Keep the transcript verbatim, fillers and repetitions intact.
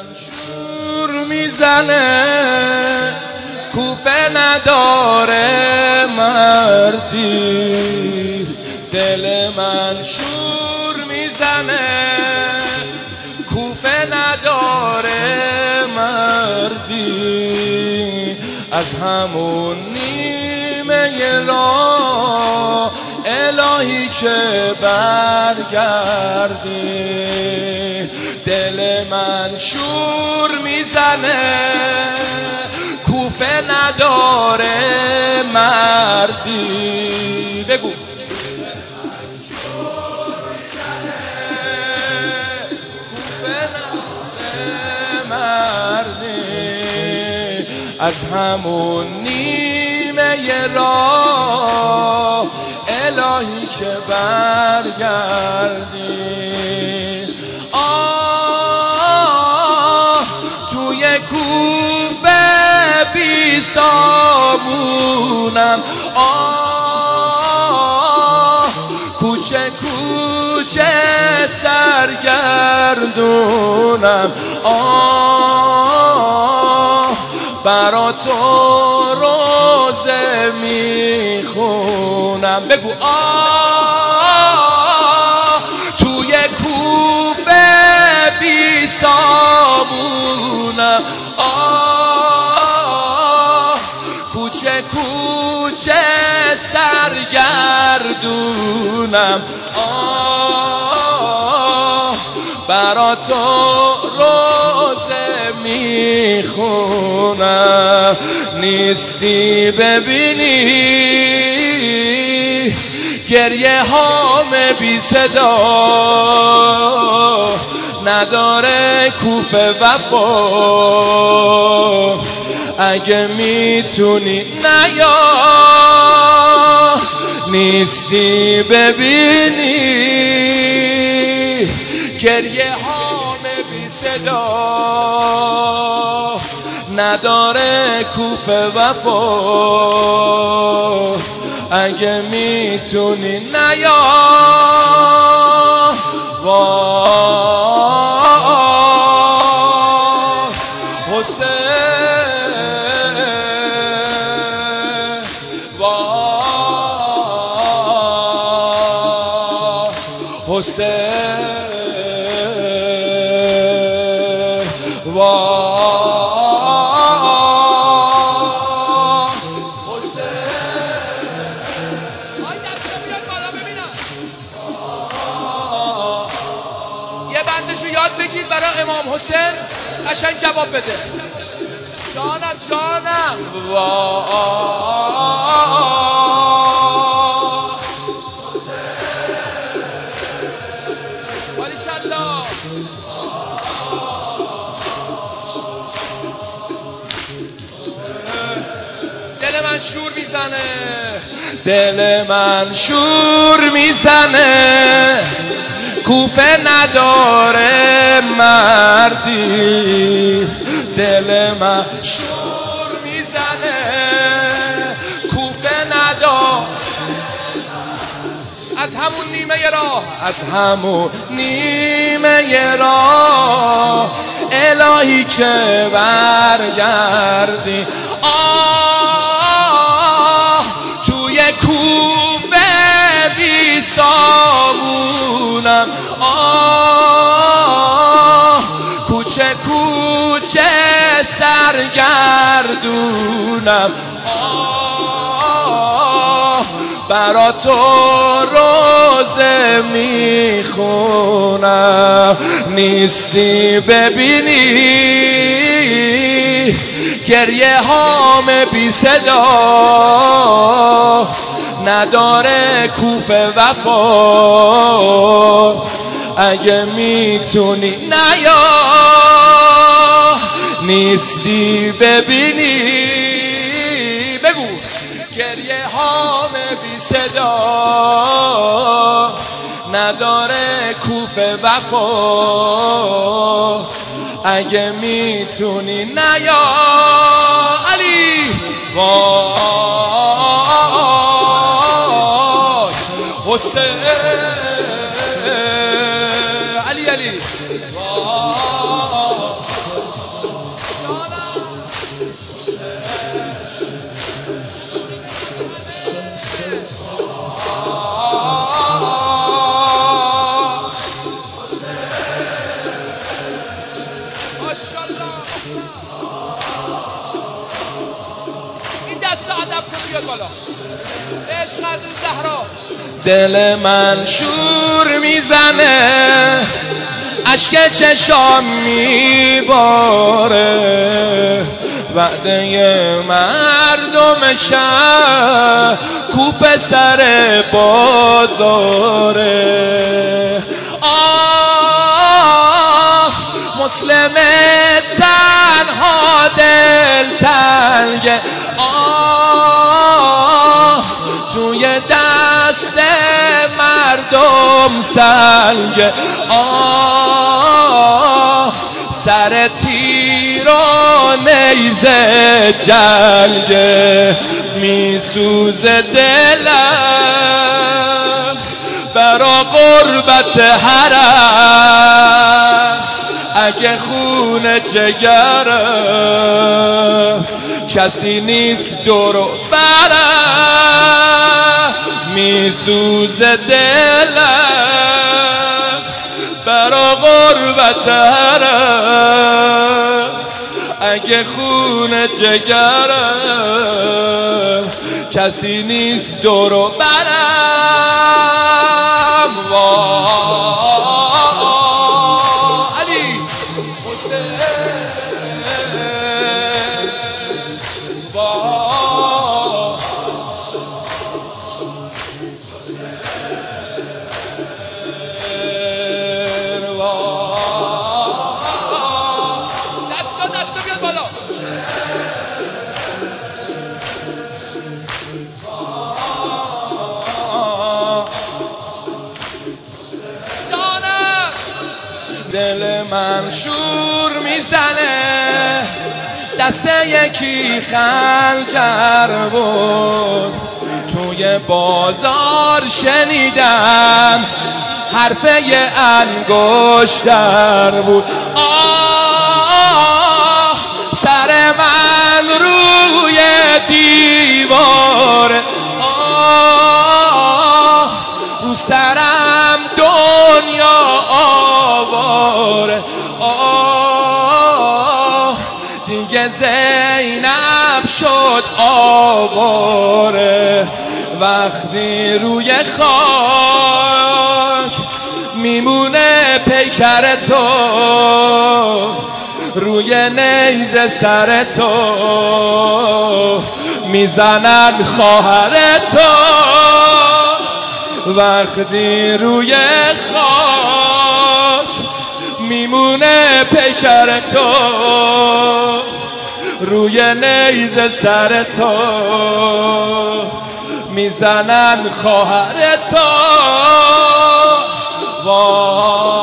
شور میزنه کوفه نداره مردی، دل من شور میزنه کوفه نداره مردی، از همون نیمه راه الهی که برگردی، دل من شور میزنه کوفه نداره مردی. بگو از همون نیمه راه الهی که برگردی. آه توی کوفه بی صابونم، آه کوچه کوچه سرگردونم، آه برا تو روزه میخونم. بگو آه توی کوفه بی صابونم، آه کوچه کوچه سرگردونم، آه برا تو روزه میخونم. نیستی ببینی گریه هام بی صدا، نداره کوفه وفا، اگه میتونی نیا. نیستی ببینی گریه هام بی صدا، نداره کوفه وفا، اگه میتونی نیا. وای حسین، وای حسین، وای بندشو یاد بگیر برای امام حسین، قشنگ جواب بده. جانم جانم ولی چلا دل من شور میزنه، دل من شور میزنه کوفه نداره مردی، دل من شور میزنه کوفه نداره. از همون نیمه راه، از همون نیمه راه الهی که برگردی. آه توی کوفه بی صابونم، آه کوچه کوچه سرگردونم، آه برا تو روزه میخونم. نیستی ببینی گریه هام بی صدا، نداره کوفه وفا، اگه میتونی نیا. نیستی ببینی، بگو گریه هام بی صدا، نداره کوفه وفا، اگه میتونی نیا. علی وای حسین، علی علی وای بیاد بالا. عشق از زهرا. دل من شور میزنه، اشک چشام میباره، وعده مردم شهر کو پسر بازاره. آه مسلم تنها دل تنگه، آه توی دست مردم سنگه، آه سر تیر و نیزه جنگه، میسوزه دلم برا غربت حرم، اگه خون جگرم کسی نیست دورو برم، میسوزه دلم برا غربت حرم، اگه خون جگرم کسی نیست دورو برم. علی حسین دستا دستا بیاد بالا. جانم دل من شور میزنه، دست یکی خنجر بود، توی بازار شنیدم حرف یه انگشتر بود. آه سر من روی دیواره، آه رو سرم دنیا آواره، آه دیگه زینب شد آواره، وقتی روی خاک میمونه پیکر تو، روی نیزه سر تو میزنن خواهر تو، وقتی روی خاک میمونه پیکر تو، روی نیزه سر تو میزنن خواهر تو.